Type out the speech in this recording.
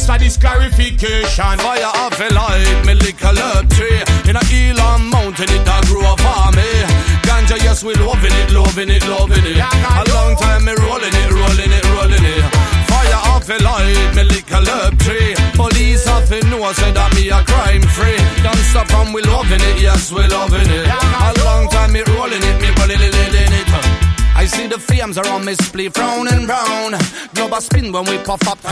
Thanks for this clarification. Fire off a light, me lick a herb tree. In a Elon mountain, it a grow for me. Ganja, yes, we loving it, loving it, loving it. A long time me rolling it, rolling it, rolling it. Fire off a light, me lick a herb tree. Police off a know, say that me a crime free. Don't stop and we loving it, yes, we loving it. A long time me rolling it, me rolling it. I see the flames around me split round and round. Global spin when we puff up.